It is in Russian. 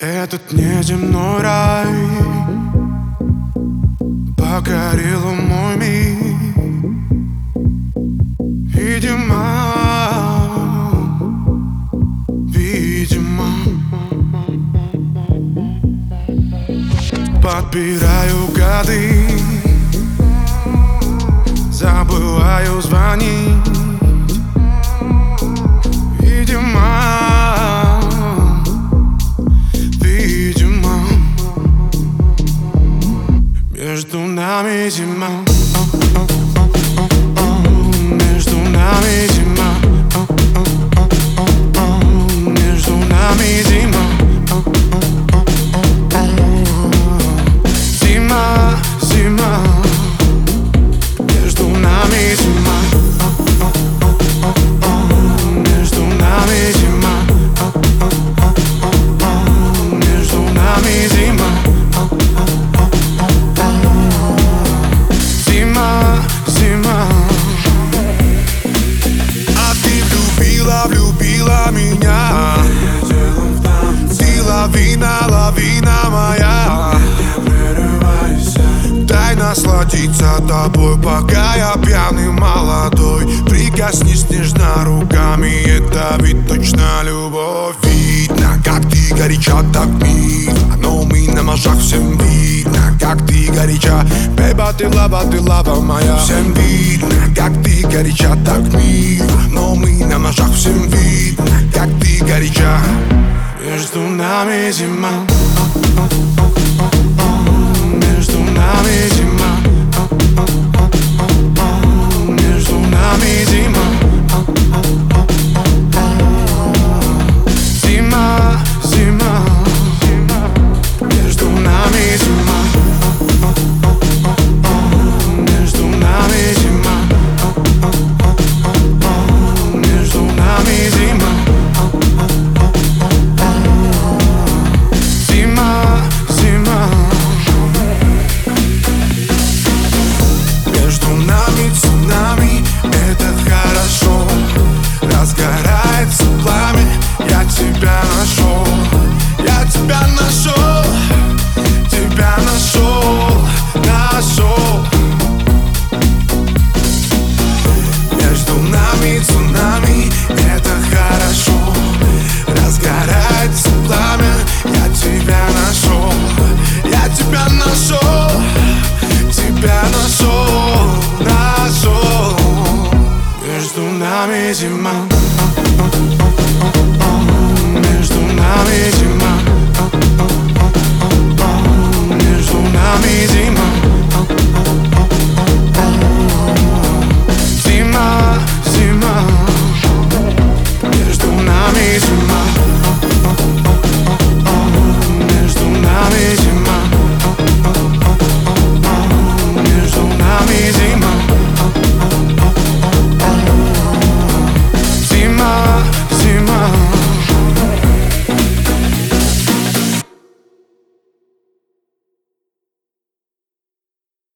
Этот неземной рай покорил мой мир. Видимо, подбираю годы, забываю звонить. Видимо, между нами зима. Между нами зима. Между нами зима. Зима, зима. Между нами зима. Между нами зима. Между нами зима. Зима, зима. А ты влюбила меня. Ты лавина моя. Дай насладиться тобой, пока я пьяный молодой. Прикоснись нежно руками, это ведь точно любовь. Видно, как ты горяча, так мило, но у меня на ножах всем видно, как ты горяча. Бейба, ты лава моя. Всем видно, как ты горяча, так мило, но у меня на ножах всем видно, как ты горяча. Между нами зима.